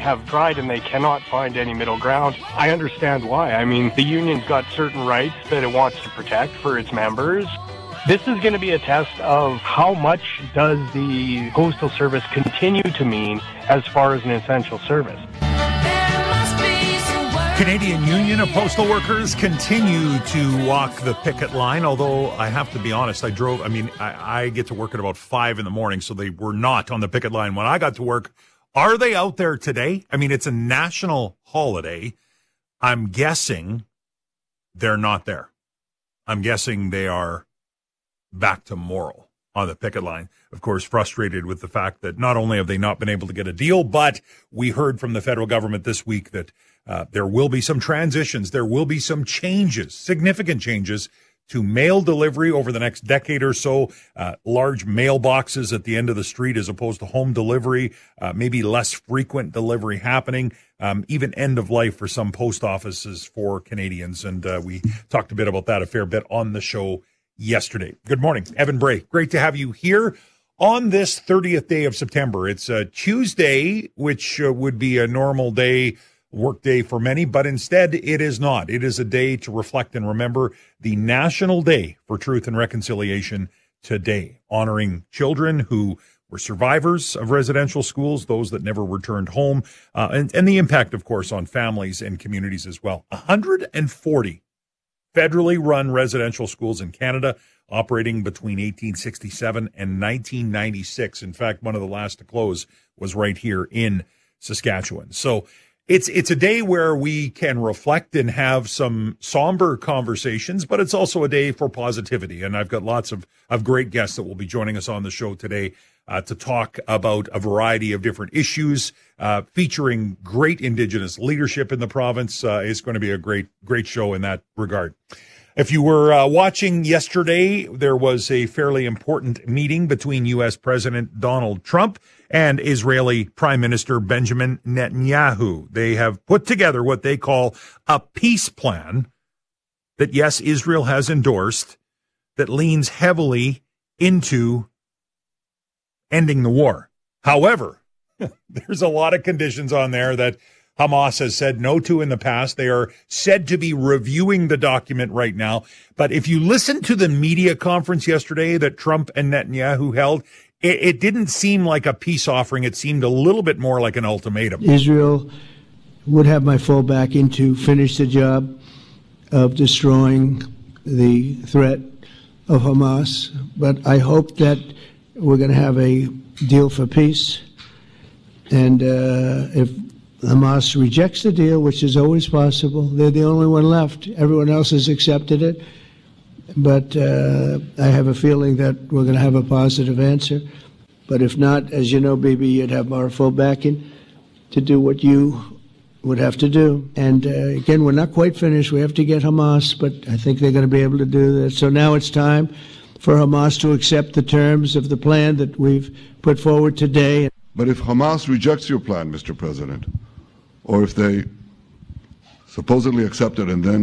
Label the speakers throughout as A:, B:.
A: have tried and they cannot find any middle ground. I understand why. I mean, the union's got certain rights that it wants to protect for its members. This is going to be a test of how much does the Postal Service continue to mean as far as an essential service.
B: Canadian Union of Postal Workers continue to walk the picket line, although I have to be honest, I get to work at about 5 in the morning, so they were not on the picket line when I got to work. Are they out there today? I mean, it's a national holiday. I'm guessing they're not there. I'm guessing they are back to Morrill on the picket line. Of course, frustrated with the fact that not only have they not been able to get a deal, but we heard from the federal government this week that there will be some transitions. There will be some changes, significant changes to mail delivery over the next decade or so. Large mailboxes at the end of the street as opposed to home delivery, maybe less frequent delivery happening, even end of life for some post offices for Canadians. And we talked a bit about that a fair bit on the show yesterday. Good morning, Evan Bray. Great to have you here on this 30th day of September. It's a Tuesday, which would be a normal day, work day for many, but instead it is not. It is a day to reflect and remember the National Day for Truth and Reconciliation today, honoring children who were survivors of residential schools, those that never returned home, and the impact, of course, on families and communities as well. 140 federally run residential schools in Canada, operating between 1867 and 1996. In fact, one of the last to close was right here in Saskatchewan. So it's a day where we can reflect and have some somber conversations, but it's also a day for positivity. And I've got lots of great guests that will be joining us on the show today to talk about a variety of different issues, featuring great Indigenous leadership in the province. It's going to be a great show in that regard. If you were watching yesterday, there was a fairly important meeting between U.S. President Donald Trump and Israeli Prime Minister Benjamin Netanyahu. They have put together what they call a peace plan that, yes, Israel has endorsed, that leans heavily into ending the war. However, there's a lot of conditions on there that Hamas has said no to in the past. They are said to be reviewing the document right now. But if you listen to the media conference yesterday that Trump and Netanyahu held, it didn't seem like a peace offering. It seemed a little bit more like an ultimatum.
C: Israel would have my full backing to finish the job of destroying the threat of Hamas. But I hope that we're going to have a deal for peace. And if Hamas rejects the deal, which is always possible, they're the only one left. Everyone else has accepted it. But I have a feeling that we're going to have a positive answer. But if not, as you know, Bibi, you'd have our full backing to do what you would have to do. And again, we're not quite finished. We have to get Hamas, but I think they're going to be able to do that. So now it's time for Hamas to accept the terms of the plan that we've put forward today.
D: But if Hamas rejects your plan, Mr. President, or if they supposedly accept it and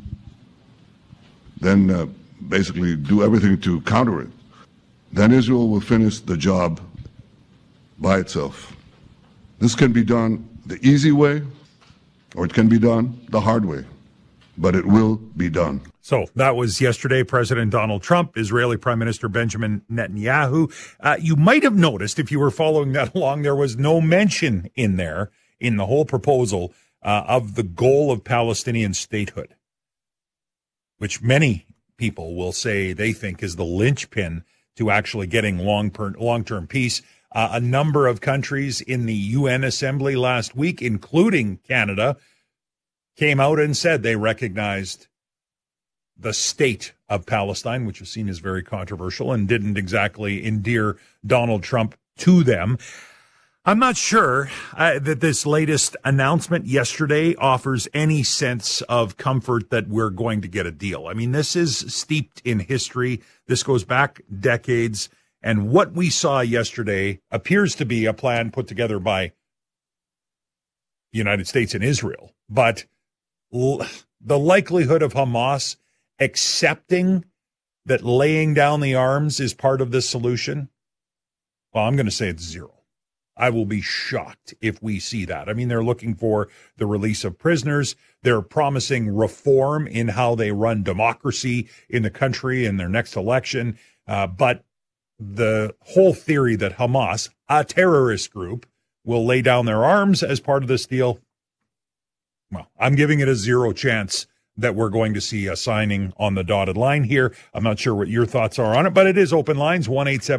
D: then basically do everything to counter it, then Israel will finish the job by itself. This can be done the easy way, or it can be done the hard way, but it will be done.
B: So that was yesterday, President Donald Trump, Israeli Prime Minister Benjamin Netanyahu. You might have noticed, if you were following that along, there was no mention in there, in the whole proposal, of the goal of Palestinian statehood, which many people will say they think is the linchpin to actually getting long-term peace. A number of countries in the UN Assembly last week, including Canada, came out and said they recognized the state of Palestine, which was seen as very controversial and didn't exactly endear Donald Trump to them. I'm not sure that this latest announcement yesterday offers any sense of comfort that we're going to get a deal. I mean, this is steeped in history. This goes back decades. And what we saw yesterday appears to be a plan put together by the United States and Israel. But the likelihood of Hamas accepting that laying down the arms is part of this solution, well, I'm going to say it's zero. I will be shocked if we see that. I mean, they're looking for the release of prisoners. They're promising reform in how they run democracy in the country in their next election. But the whole theory that Hamas, a terrorist group, will lay down their arms as part of this deal, well, I'm giving it a 0 chance that we're going to see a signing on the dotted line here. I'm not sure what your thoughts are on it, but it is open lines,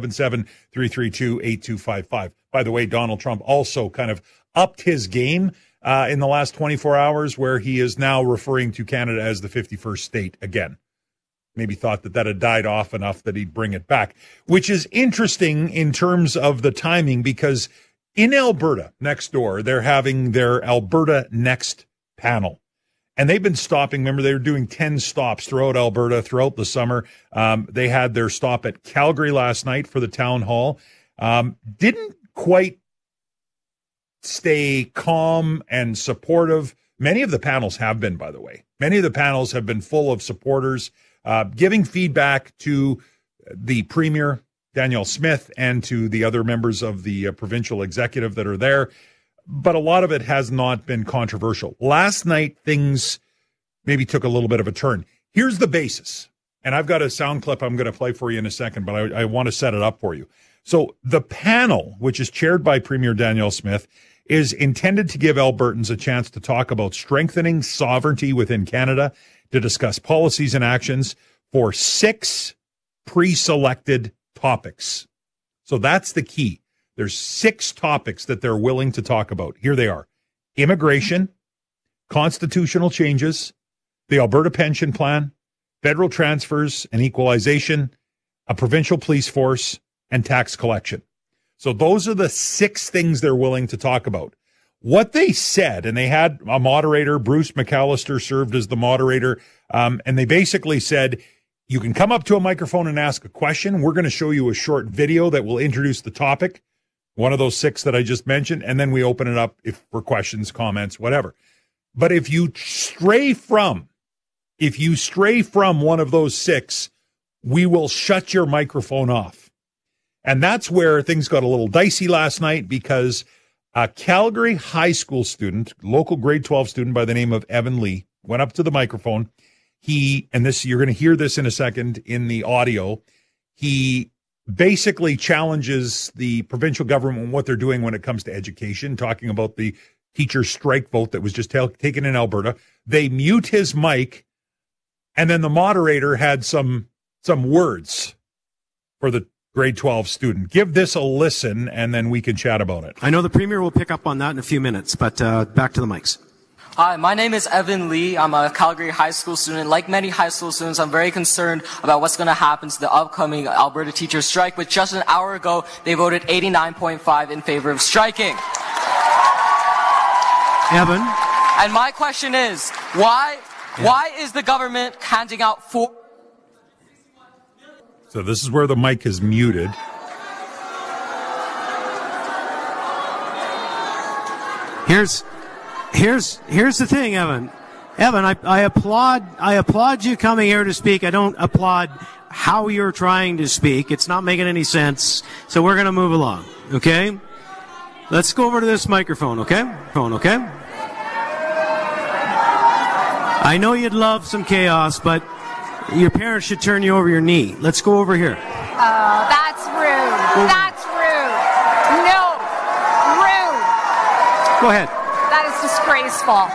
B: 1-877-332-8255. By the way, Donald Trump also kind of upped his game in the last 24 hours, where he is now referring to Canada as the 51st state again. Maybe thought that had died off enough that he'd bring it back, which is interesting in terms of the timing, because in Alberta, next door, they're having their Alberta Next panel. And they've been stopping. Remember, they were doing 10 stops throughout Alberta throughout the summer. They had their stop at Calgary last night for the town hall. Didn't quite stay calm and supportive. Many of the panels have been, by the way. Many of the panels have been full of supporters, giving feedback to the Premier, Danielle Smith, and to the other members of the provincial executive that are there. But a lot of it has not been controversial. Last night, things maybe took a little bit of a turn. Here's the basis. And I've got a sound clip I'm going to play for you in a second, but I want to set it up for you. So the panel, which is chaired by Premier Danielle Smith, is intended to give Albertans a chance to talk about strengthening sovereignty within Canada, to discuss policies and actions for 6 pre-selected topics. So that's the key. There's 6 topics that they're willing to talk about. Here they are: immigration, constitutional changes, the Alberta pension plan, federal transfers and equalization, a provincial police force, and tax collection. So those are the 6 things they're willing to talk about. What they said, and they had a moderator, Bruce McAllister served as the moderator, and they basically said, you can come up to a microphone and ask a question. We're going to show you a short video that will introduce the topic, one of those 6 that I just mentioned, and then we open it up for questions, comments, whatever. But if you stray from one of those 6, we will shut your microphone off. And that's where things got a little dicey last night, because a Calgary high school student, local grade 12 student by the name of Evan Lee, went up to the microphone. You're going to hear this in a second in the audio. He basically challenges the provincial government on what they're doing when it comes to education, talking about the teacher strike vote that was just taken in Alberta. They mute his mic, and then the moderator had some words for the grade 12 student. Give this a listen, and then we can chat about it.
E: I know the Premier will pick up on that in a few minutes, but back to the mics.
F: Hi, my name is Evan Lee. I'm a Calgary high school student. Like many high school students, I'm very concerned about what's going to happen to the upcoming Alberta teacher strike. But just an hour ago, they voted 89.5 in favor of striking.
E: Evan?
F: And my question is, why is the government handing out 4...
B: So this is where the mic is muted.
E: Here's the thing, Evan. Evan, I applaud you coming here to speak. I don't applaud how you're trying to speak. It's not making any sense. So we're going to move along, okay? Let's go over to this microphone, okay? I know you'd love some chaos, but your parents should turn you over your knee. Let's go over here.
G: Oh, that's rude. That's rude. No. Rude.
E: Go ahead.
G: That is disgraceful.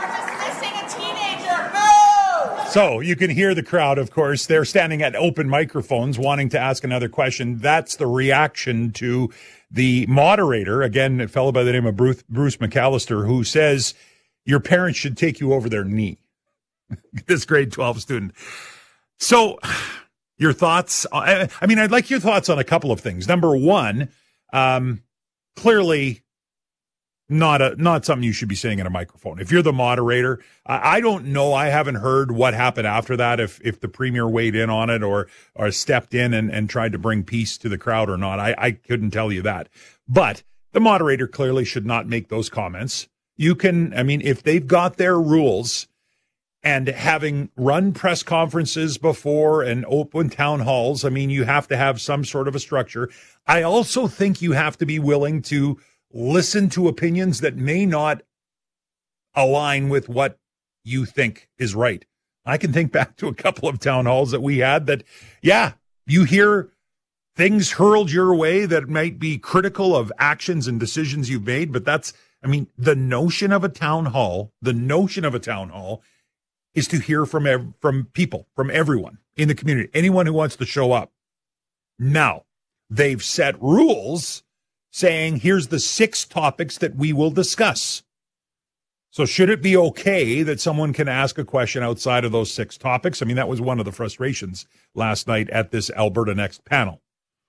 B: So you can hear the crowd, of course. They're standing at open microphones wanting to ask another question. That's the reaction to the moderator, again, a fellow by the name of Bruce McAllister, who says your parents should take you over their knee. This grade 12 student. So your thoughts? I mean, I'd like your thoughts on a couple of things. Number one, clearly not something you should be saying in a microphone. If you're the moderator, I don't know. I haven't heard what happened after that, if the Premier weighed in on it or stepped in and tried to bring peace to the crowd or not. I couldn't tell you that. But the moderator clearly should not make those comments. If they've got their rules, and having run press conferences before and open town halls, you have to have some sort of a structure. I also think you have to be willing to listen to opinions that may not align with what you think is right. I can think back to a couple of town halls that we had that, yeah, you hear things hurled your way that might be critical of actions and decisions you've made, but the notion of a town hall is to hear from people, from everyone in the community, anyone who wants to show up. Now, they've set rules saying, here's the 6 topics that we will discuss. So should it be okay that someone can ask a question outside of those 6 topics? I mean, that was one of the frustrations last night at this Alberta Next panel.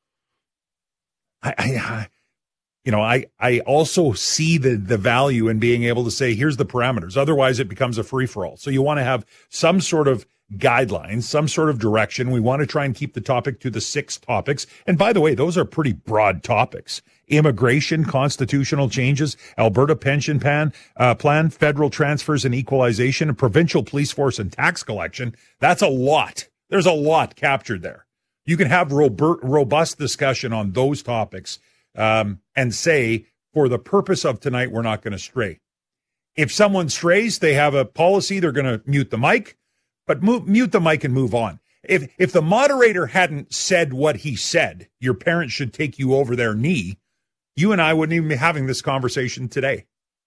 B: I also see the value in being able to say, here's the parameters. Otherwise, it becomes a free-for-all. So you want to have some sort of guidelines, some sort of direction. We want to try and keep the topic to the 6 topics. And by the way, those are pretty broad topics. Immigration, constitutional changes, Alberta pension plan, federal transfers and equalization, and provincial police force and tax collection. That's a lot. There's a lot captured there. You can have robust discussion on those topics and say, for the purpose of tonight, we're not going to stray. If someone strays, they have a policy, they're going to mute the mic, but mute the mic and move on. If the moderator hadn't said what he said, your parents should take you over their knee, you and I wouldn't even be having this conversation today.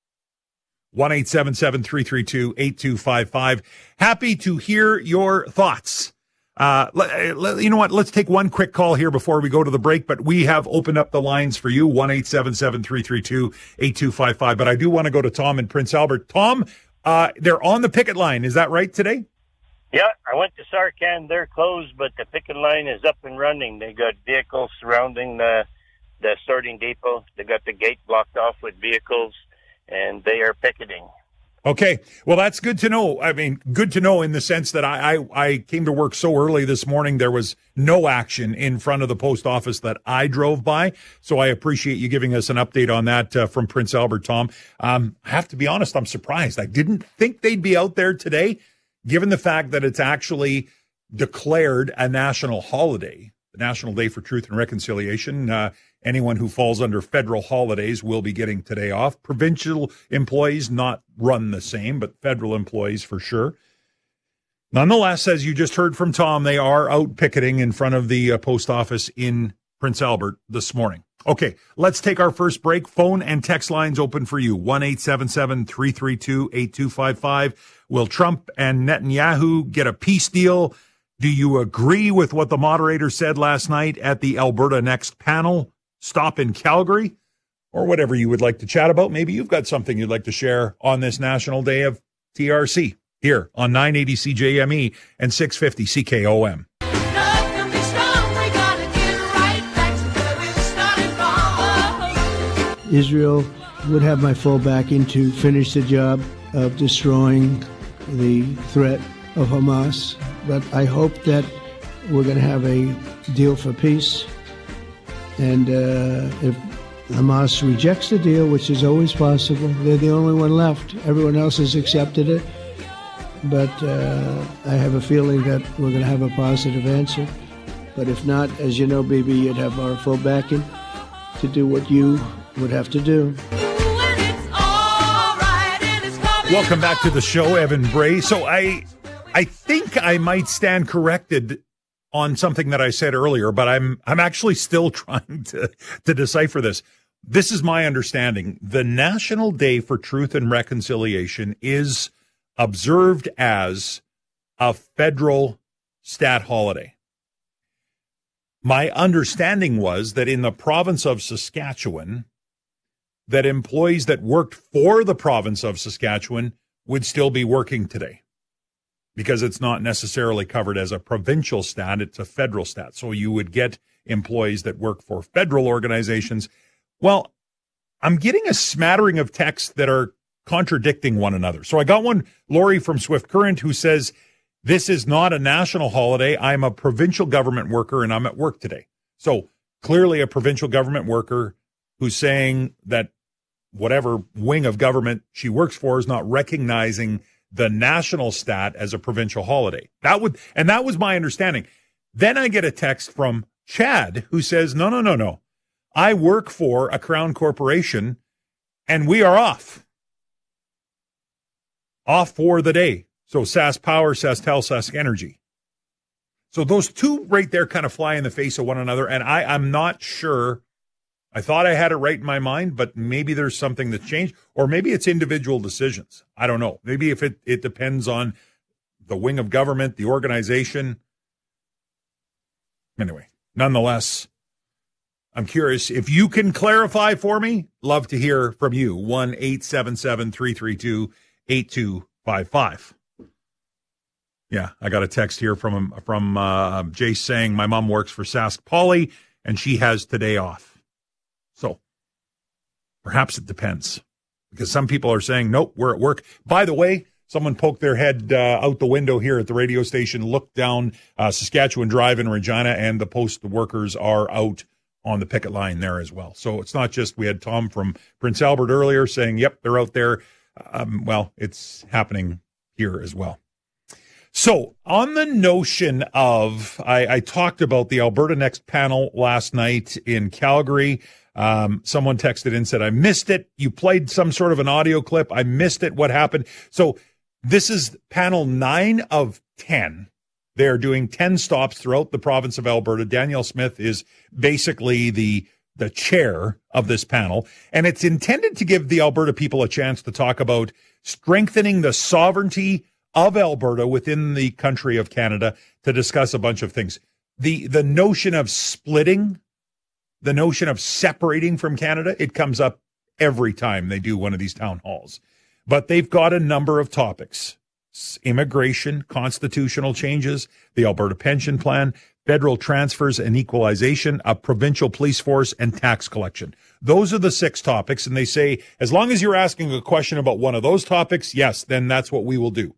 B: 1-877-332-8255. Happy to hear your thoughts. You know what? Let's take one quick call here before we go to the break, but we have opened up the lines for you, 1-877-332-8255. But I do want to go to Tom in Prince Albert. Tom, they're on the picket line. Is that right today?
H: Yeah, I went to Sarcan. They're closed, but the picket line is up and running. They got vehicles surrounding the sorting depot. They got the gate blocked off with vehicles, and they are picketing.
B: Okay. Well, that's good to know. I mean, good to know in the sense that I came to work so early this morning, there was no action in front of the post office that I drove by. So I appreciate you giving us an update on that from Prince Albert, Tom. I have to be honest, I'm surprised. I didn't think they'd be out there today, given the fact that it's actually declared a national holiday, the National Day for Truth and Reconciliation. Anyone who falls under federal holidays will be getting today off. Provincial employees not run the same, but federal employees for sure. Nonetheless, as you just heard from Tom, they are out picketing in front of the post office in Prince Albert this morning. Okay, let's take our first break. Phone and text lines open for you. 1-877-332-8255. Will Trump and Netanyahu get a peace deal? Do you agree with what the moderator said last night at the Alberta Next panel? Stop in Calgary, or whatever you would like to chat about. Maybe you've got something you'd like to share on this National Day of TRC here on 980 CJME and 650 CKOM.
C: Israel would have my full backing to finish the job of destroying the threat of Hamas. But I hope that we're going to have a deal for peace. And if Hamas rejects the deal, which is always possible, they're the only one left. Everyone else has accepted it. But I have a feeling that we're going to have a positive answer. But if not, as you know, Bibi, you'd have our full backing to do what you would have to do.
B: Welcome back to the show, Evan Bray. So I think I might stand corrected on something that I said earlier, but I'm actually still trying to decipher this. This is my understanding. The National Day for Truth and Reconciliation is observed as a federal stat holiday. My understanding was that in the province of Saskatchewan, that employees that worked for the province of Saskatchewan would still be working today, because it's not necessarily covered as a provincial stat, it's a federal stat. So you would get employees that work for federal organizations. Well, I'm getting a smattering of texts that are contradicting one another. So I got one, Lori from Swift Current, who says, this is not a national holiday. I'm a provincial government worker and I'm at work today. So clearly a provincial government worker who's saying that whatever wing of government she works for is not recognizing the national stat as a provincial holiday. That was my understanding. Then I get a text from Chad who says, no. I work for a Crown corporation And we are off. Off for the day. So Sask Power, SaskTel, Sask Energy. So those two right there kind of fly in the face of one another, and I'm not sure. I thought I had it right in my mind, but maybe there's something that's changed, or maybe it's individual decisions. I don't know. Maybe if it depends on the wing of government, the organization. Anyway, nonetheless, I'm curious. If you can clarify for me, love to hear from you. 1-877-332-8255. Yeah, I got a text here from Jace saying my mom works for Sask Poly and she has today off. So perhaps it depends, because some people are saying, nope, we're at work. By the way, someone poked their head out the window here at the radio station, looked down Saskatchewan Drive in Regina, and the post workers are out on the picket line there as well. So it's not just, we had Tom from Prince Albert earlier saying, yep, they're out there. Well, it's happening here as well. So on the notion of, I talked about the Alberta Next panel last night in Calgary. Someone texted in and said, I missed it. You played some sort of an audio clip. I missed it. What happened? So this is panel 9 of 10. They're doing 10 stops throughout the province of Alberta. Danielle Smith is basically the chair of this panel, and it's intended to give the Alberta people a chance to talk about strengthening the sovereignty of Alberta within the country of Canada, to discuss a bunch of things. The notion of splitting, the notion of separating from Canada, it comes up every time they do one of these town halls. But they've got a number of topics: immigration, constitutional changes, the Alberta pension plan, federal transfers and equalization, a provincial police force, and tax collection. Those are the 6 topics, and they say, as long as you're asking a question about one of those topics, yes, then that's what we will do.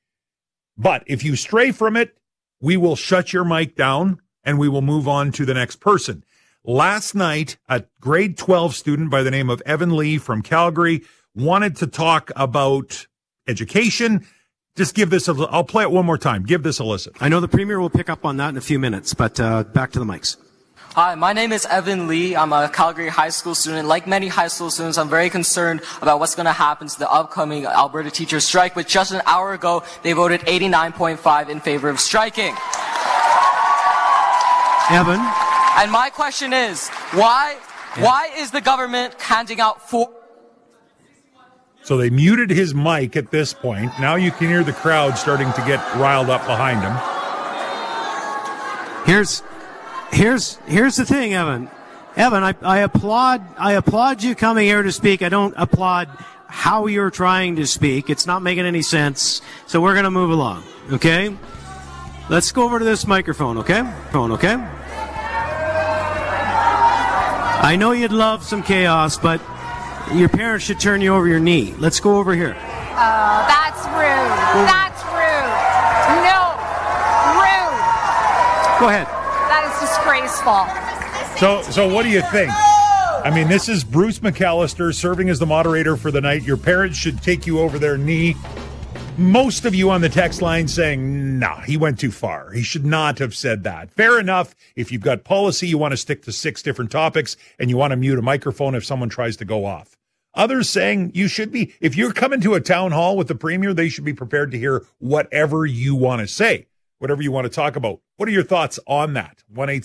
B: But if you stray from it, we will shut your mic down and we will move on to the next person. Last night, a grade 12 student by the name of Evan Lee from Calgary wanted to talk about education. Just give this I'll play it one more time. Give this a listen.
E: I know the Premier will pick up on that in a few minutes, but back to the mics.
F: Hi, my name is Evan Lee. I'm a Calgary high school student. Like many high school students, I'm very concerned about what's going to happen to the upcoming Alberta teachers strike, which just an hour ago, they voted 89.5 in favor of striking.
E: Evan?
F: And my question is, why is the government handing out
B: So they muted his mic at this point. Now you can hear the crowd starting to get riled up behind him.
E: Here's the thing, Evan. Evan, I applaud you coming here to speak. I don't applaud how you're trying to speak. It's not making any sense. So we're going to move along, okay? Let's go over to this microphone, okay? Okay? I know you'd love some chaos, but your parents should turn you over your knee. Let's go over here.
G: Oh, that's rude. That's rude. No. Rude.
E: Go ahead.
G: That is disgraceful.
B: So what do you think? I mean, this is Bruce McAllister serving as the moderator for the night. Your parents should take you over their knee. Most of you on the text line saying, nah, he went too far. He should not have said that. Fair enough. If you've got policy, you want to stick to 6 different topics and you want to mute a microphone if someone tries to go off. Others saying you should be, if you're coming to a town hall with the Premier, they should be prepared to hear whatever you want to say, whatever you want to talk about. What are your thoughts on that?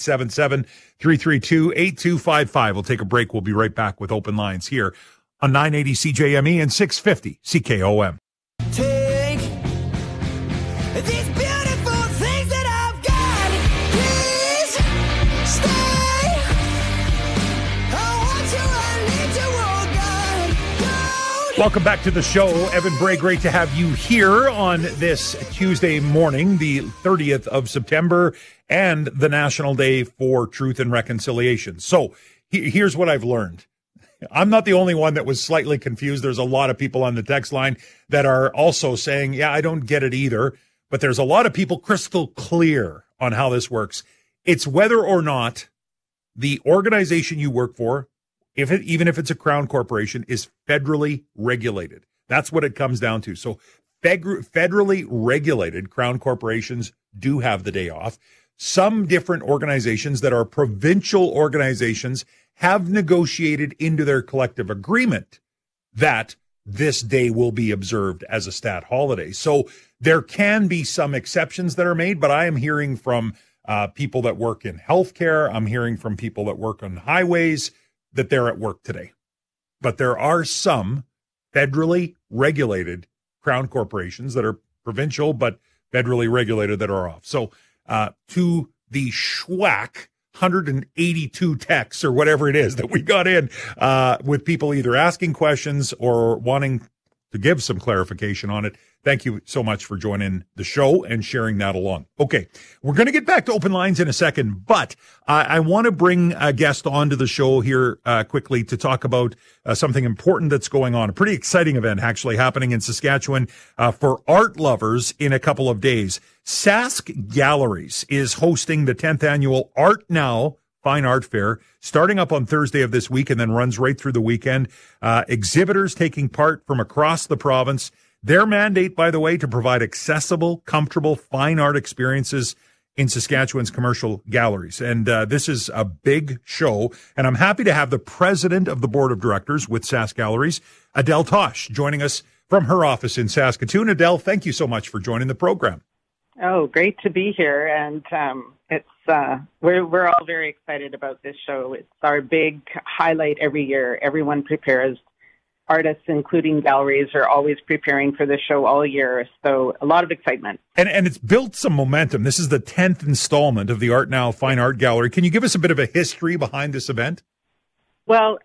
B: 1-877-332-8255. We'll take a break. We'll be right back with open lines here on 980 CJME and 650 CKOM.
I: Take these beautiful things that I've got. Please stay. I want you, I need you, oh God.
B: Welcome back to the show. Evan Bray, great to have you here on this Tuesday morning, the 30th of September, and the National Day for Truth and Reconciliation. So here's what I've learned. I'm not the only one that was slightly confused. There's a lot of people on the text line that are also saying, yeah, I don't get it either. But there's a lot of people crystal clear on how this works. It's whether or not the organization you work for, even if it's a crown corporation, is federally regulated. That's what it comes down to. So federally regulated crown corporations do have the day off. Some different organizations that are provincial organizations have negotiated into their collective agreement that this day will be observed as a stat holiday. So there can be some exceptions that are made, but I am hearing from people that work in healthcare. I'm hearing from people that work on highways that they're at work today. But there are some federally regulated crown corporations that are provincial but federally regulated that are off. So to the schwack 182 texts or whatever it is that we got in with people either asking questions or wanting to give some clarification on it. Thank you so much for joining the show and sharing that along. Okay, we're going to get back to open lines in a second, but I want to bring a guest onto the show here quickly to talk about something important that's going on. A pretty exciting event actually happening in Saskatchewan for art lovers in a couple of days. Sask Galleries is hosting the 10th annual Art Now Fine Art Fair, starting up on Thursday of this week and then runs right through the weekend. Exhibitors taking part from across the province. Their mandate, by the way, to provide accessible, comfortable, fine art experiences in Saskatchewan's commercial galleries. And this is a big show. And I'm happy to have the president of the board of directors with Sask Galleries, Adele Tosh, joining us from her office in Saskatoon. Adele, thank you so much for joining the program.
J: Oh, great to be here. And we're all very excited about this show. It's our big highlight every year. Everyone prepares. Artists, including galleries, are always preparing for the show all year. So a lot of excitement. And
B: it's built some momentum. This is the 10th installment of the Art Now Fine Art Gallery. Can you give us a bit of a history behind this event?
J: Well,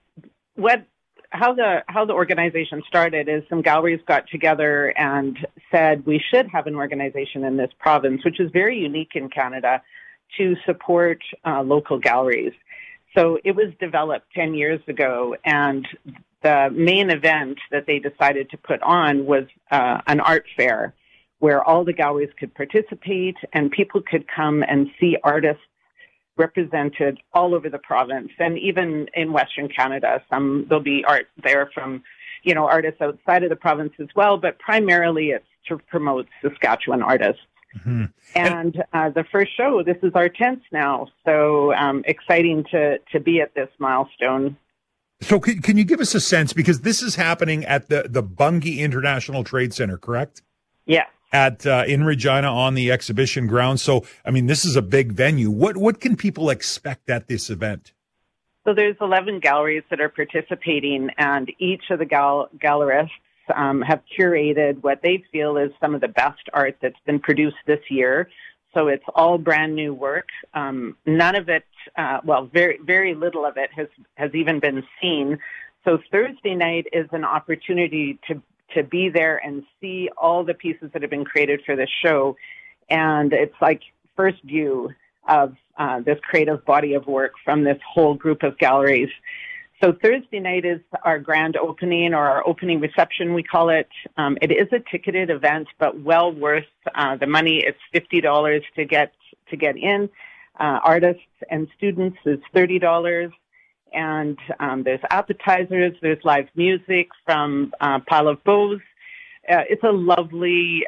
J: how the organization started is some galleries got together and said we should have an organization in this province, which is very unique in Canada, to support local galleries. So it was developed 10 years ago, and the main event that they decided to put on was an art fair where all the galleries could participate and people could come and see artists represented all over the province and even in Western Canada. There'll be art there from, artists outside of the province as well, but primarily it's to promote Saskatchewan artists. Mm-hmm. And the first show, this is our 10th now, so exciting to be at this milestone.
B: So can you give us a sense, because this is happening at the Bungie International Trade Center, correct?
J: Yeah.
B: In Regina on the exhibition grounds. So, this is a big venue. What can people expect at this event?
J: So there's 11 galleries that are participating, and each of the gallerists have curated what they feel is some of the best art that's been produced this year. So it's all brand new work. None of it, very, very little of it has even been seen. So Thursday night is an opportunity to be there and see all the pieces that have been created for this show. And it's like first view of this creative body of work from this whole group of galleries. So Thursday night is our grand opening, or our opening reception, we call it. It is a ticketed event, but well worth the money. It's $50 to get in. Artists and students is $30. And there's appetizers. There's live music from Pile of Bows. It's a lovely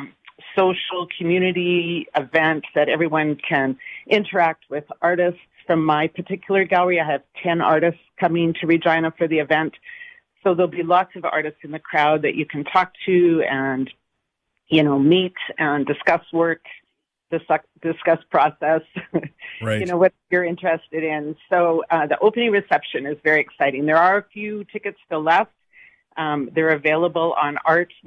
J: social community event that everyone can interact with artists. From my particular gallery, I have 10 artists coming to Regina for the event. So there'll be lots of artists in the crowd that you can talk to and, meet and discuss work, discuss process,
B: right.
J: What you're interested in. So the opening reception is very exciting. There are a few tickets still left. They're available on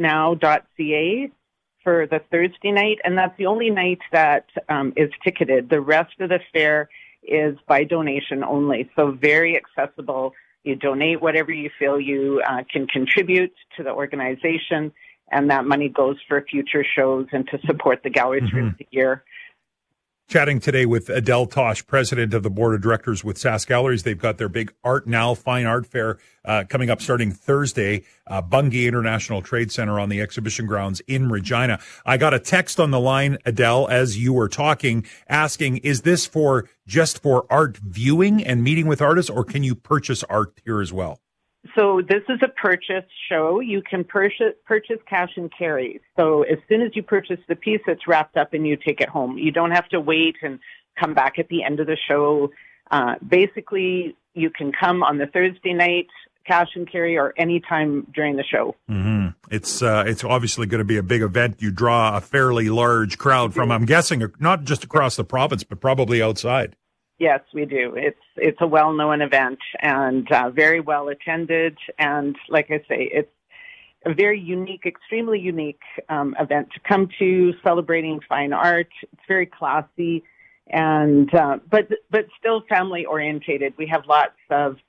J: artnow.ca for the Thursday night, and that's the only night that is ticketed. The rest of the fair is by donation only, so very accessible. You donate whatever you feel you can contribute to the organization, and that money goes for future shows and to support the gallery through the year.
B: Chatting today with Adele Tosh, president of the board of directors with Sask Galleries. They've got their big Art Now Fine Art Fair coming up starting Thursday, Bungie International Trade Center on the exhibition grounds in Regina. I got a text on the line, Adele, as you were talking, asking, is this just for art viewing and meeting with artists, or can you purchase art here as well?
J: So this is a purchase show. You can purchase cash and carry. So as soon as you purchase the piece, it's wrapped up and you take it home. You don't have to wait and come back at the end of the show. Basically, you can come on the Thursday night, cash and carry, or any time during the show.
B: Mm-hmm. It's obviously going to be a big event. You draw a fairly large crowd from, I'm guessing, not just across the province, but probably outside.
J: Yes, we do. It's a well-known event and very well attended. And like I say, it's a very unique, extremely unique event to come to, celebrating fine art. It's very classy, and but still family orientated. We have lots of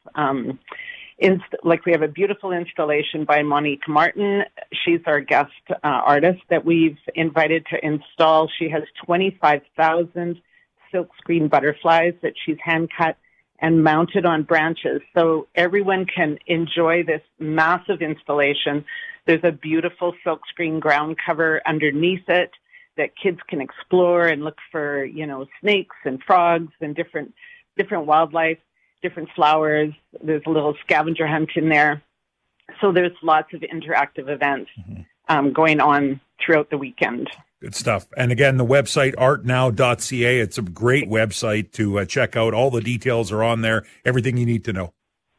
J: we have a beautiful installation by Monique Martin. She's our guest artist that we've invited to install. She has 25,000 silkscreen butterflies that she's hand cut and mounted on branches, so everyone can enjoy this massive installation. There's a beautiful silkscreen ground cover underneath it that kids can explore and look for, snakes and frogs and different wildlife, different flowers. There's a little scavenger hunt in there. So there's lots of interactive events going on throughout the weekend.
B: Good stuff. And again, the website, artnow.ca. It's a great website to check out. All the details are on there, everything you need to know.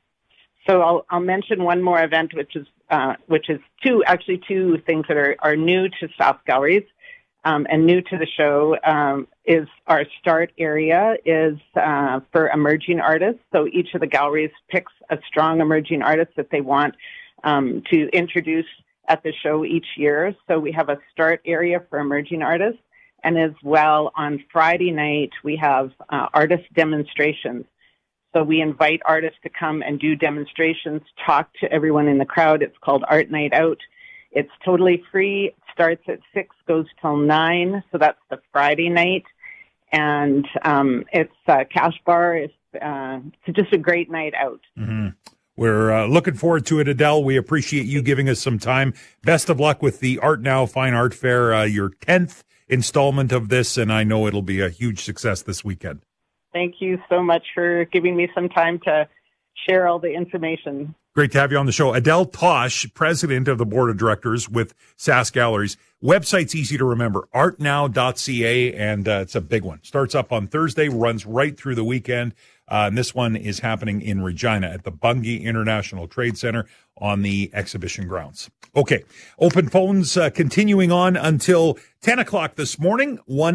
J: So I'll mention one more event, which is two things that are new to Sask Galleries and new to the show. Is our start area is for emerging artists. So each of the galleries picks a strong emerging artist that they want to introduce at the show each year. So we have a start area for emerging artists. And as well, on Friday night, we have artist demonstrations. So we invite artists to come and do demonstrations, talk to everyone in the crowd. It's called Art Night Out. It's totally free. It starts at 6, goes till 9. So that's the Friday night. And it's a cash bar. It's just a great night out.
B: Mm-hmm. We're looking forward to it, Adele. We appreciate you giving us some time. Best of luck with the Art Now Fine Art Fair, your 10th installment of this, and I know it'll be a huge success this weekend.
J: Thank you so much for giving me some time to share all the information.
B: Great to have you on the show. Adele Tosh, president of the board of directors with Sask Galleries. Website's easy to remember, artnow.ca, and it's a big one. Starts up on Thursday, runs right through the weekend. And this one is happening in Regina at the Bungie International Trade Center on the exhibition grounds. Okay, open phones continuing on until 10 o'clock this morning,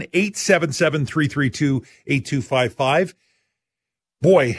B: 1-877-332-8255. Boy,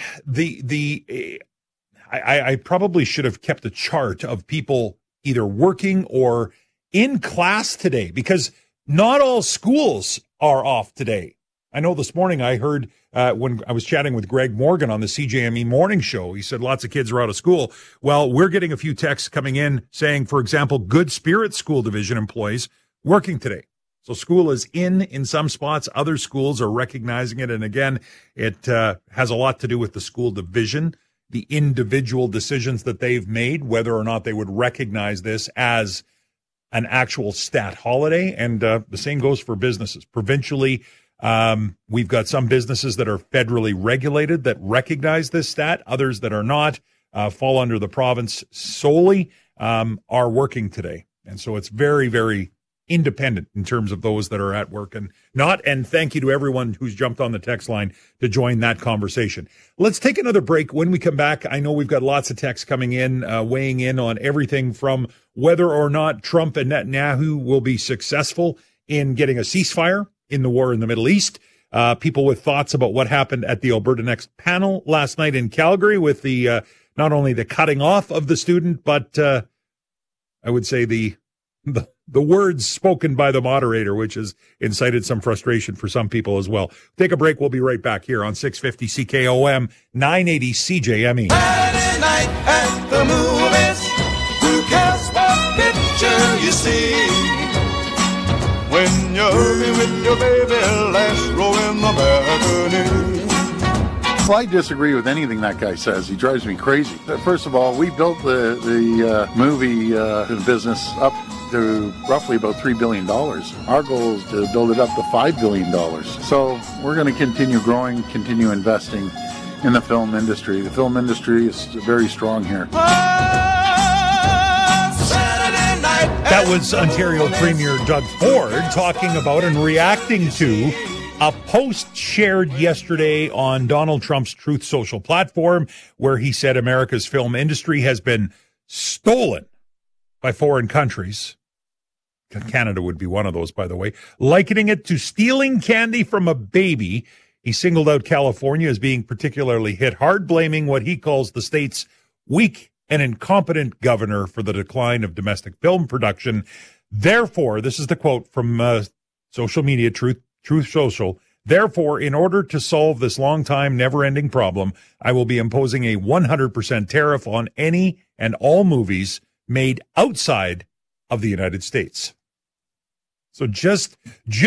B: I probably should have kept a chart of people either working or in class today, because not all schools are off today. I know this morning I heard when I was chatting with Greg Morgan on the CJME morning show, he said lots of kids are out of school. Well, we're getting a few texts coming in saying, for example, Good Spirit School Division employees working today. So school is in some spots. Other schools are recognizing it. And again, it has a lot to do with the school division, the individual decisions that they've made, whether or not they would recognize this as an actual stat holiday. And the same goes for businesses. Provincially, we've got some businesses that are federally regulated that recognize this stat. Others that are not, fall under the province solely, are working today. And so it's very, very independent in terms of those that are at work and not. And thank you to everyone who's jumped on the text line to join that conversation. Let's take another break. When we come back, I know we've got lots of texts coming in, weighing in on everything from whether or not Trump and Netanyahu will be successful in getting a ceasefire in the war in the Middle East. People with thoughts about what happened at the Alberta Next panel last night in Calgary with the not only the cutting off of the student, but I would say the words spoken by the moderator, which has incited some frustration for some people as well. Take a break. We'll be right back here on 650 CKOM, 980 CJME.
I: Saturday night at the movies. Who cares what picture you see? When you're with your baby, last row in the balcony.
K: Well, I disagree with anything that guy says. He drives me crazy. First of all, we built the movie business up to roughly about $3 billion. Our goal is to build it up to $5 billion. So we're going to continue growing, continue investing in the film industry. The film industry is very strong here.
B: That was Ontario Premier Doug Ford talking about and reacting to A post shared yesterday on Donald Trump's Truth Social platform where he said America's film industry has been stolen by foreign countries. Canada would be one of those, by the way. Likening it to stealing candy from a baby, he singled out California as being particularly hit hard, blaming what he calls the state's weak and incompetent governor for the decline of domestic film production. Therefore, this is the quote from social media, Truth Social. Therefore, in order to solve this long-time, never-ending problem, I will be imposing a 100% tariff on any and all movies made outside of the United States. So just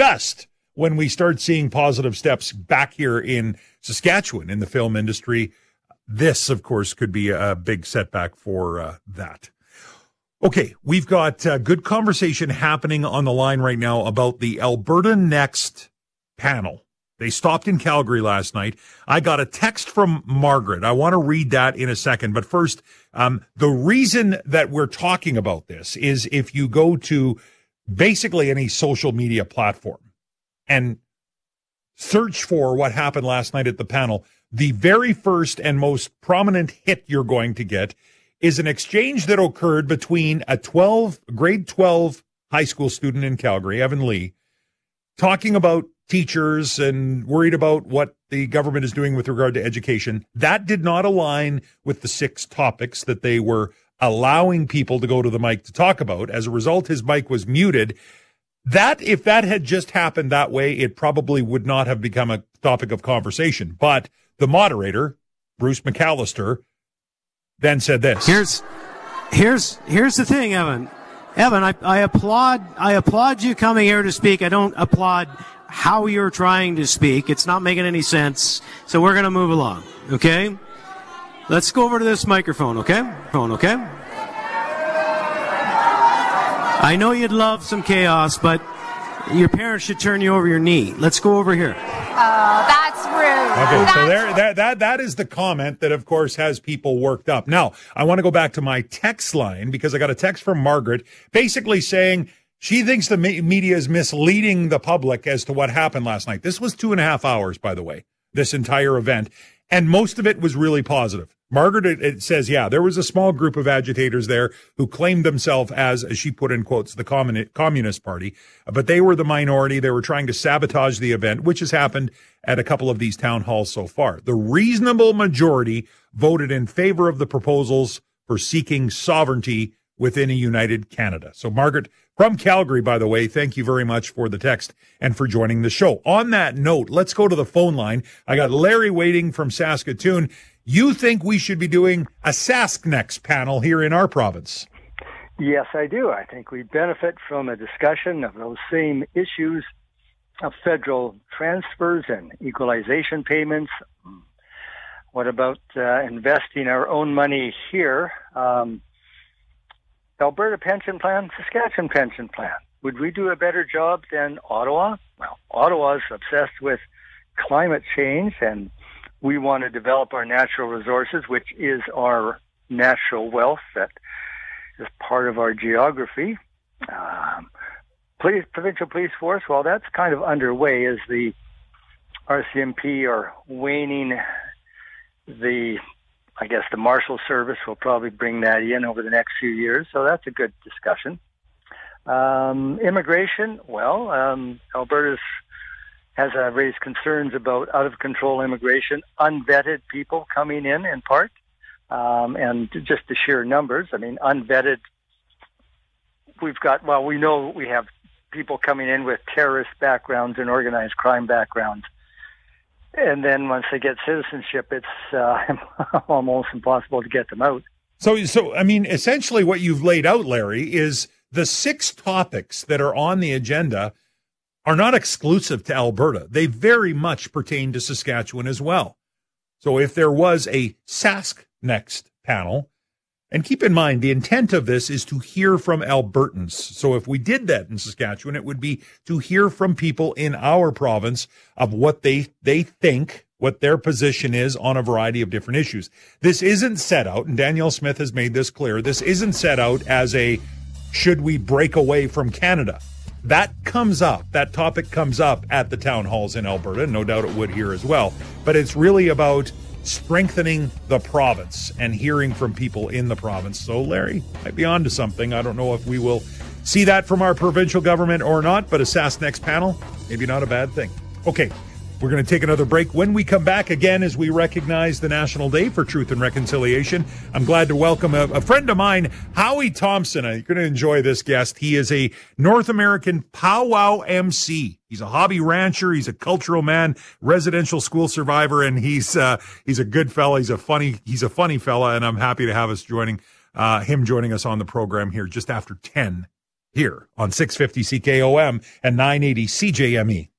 B: when we start seeing positive steps back here in Saskatchewan in the film industry, this, of course, could be a big setback for that. Okay, we've got good conversation happening on the line right now about the Alberta Next panel. They stopped in Calgary last night. I got a text from Margaret. I want to read that in a second. But first, the reason that we're talking about this is if you go to basically any social media platform and search for what happened last night at the panel, the very first and most prominent hit you're going to get is an exchange that occurred between a grade 12 high school student in Calgary, Evan Lee, talking about teachers and worried about what the government is doing with regard to education. That did not align with the 6 topics that they were allowing people to go to the mic to talk about. As a result, his mic was muted. If that had just happened that way, it probably would not have become a topic of conversation. But the moderator, Bruce McAllister, then said this.
E: Here's the thing, Evan. Evan, I applaud you coming here to speak. I don't applaud how you're trying to speak. It's not making any sense. So we're going to move along. Okay? Let's go over to this microphone, okay? Okay? I know you'd love some chaos, but your parents should turn you over your knee. Let's go over here.
G: Oh, that's rude.
B: Okay, so that is the comment that, of course, has people worked up. Now, I want to go back to my text line because I got a text from Margaret basically saying she thinks the media is misleading the public as to what happened last night. This was 2.5 hours, by the way, this entire event, and most of it was really positive. Margaret, it says, yeah, there was a small group of agitators there who claimed themselves as she put in quotes, the Communist Party, but they were the minority. They were trying to sabotage the event, which has happened at a couple of these town halls so far. The reasonable majority voted in favor of the proposals for seeking sovereignty within a united Canada. So, Margaret, from Calgary, by the way, thank you very much for the text and for joining the show. On that note, let's go to the phone line. I got Larry waiting from Saskatoon. You think we should be doing a SaskNext panel here in our province?
L: Yes, I do. I think we benefit from a discussion of those same issues of federal transfers and equalization payments. What about investing our own money here? Alberta pension plan, Saskatchewan pension plan. Would we do a better job than Ottawa? Well, Ottawa's obsessed with climate change, and we want to develop our natural resources, which is our natural wealth that is part of our geography. Provincial police force, well, that's kind of underway as the RCMP are waning. The Marshal Service will probably bring that in over the next few years, so that's a good discussion. Immigration, well, Alberta's has raised concerns about out-of-control immigration, unvetted people coming in part, and just the sheer numbers. I mean, unvetted, we know we have people coming in with terrorist backgrounds and organized crime backgrounds. And then once they get citizenship, it's almost impossible to get them out.
B: So, I mean, essentially what you've laid out, Larry, is the 6 topics that are on the agenda are not exclusive to Alberta. They very much pertain to Saskatchewan as well. So if there was a SaskNext panel, and keep in mind, the intent of this is to hear from Albertans. So if we did that in Saskatchewan, it would be to hear from people in our province of what they think, what their position is on a variety of different issues. This isn't set out, and Danielle Smith has made this clear, this isn't set out as a should we break away from Canada. that comes up. That topic comes up at the town halls in Alberta. No doubt it would here as well. But it's really about strengthening the province and hearing from people in the province. So Larry might be on to something. I don't know if we will see that from our provincial government or not, but a Sask Next panel, maybe not a bad thing. Okay, we're going to take another break. When we come back again, as we recognize the National Day for Truth and Reconciliation, I'm glad to welcome a friend of mine, Howie Thompson. You're going to enjoy this guest. He is a North American powwow MC. He's a hobby rancher. He's a cultural man, residential school survivor, and he's a good fella. He's a funny fella, and I'm happy to have us joining us on the program here just after 10 here on 650 CKOM and 980 CJME.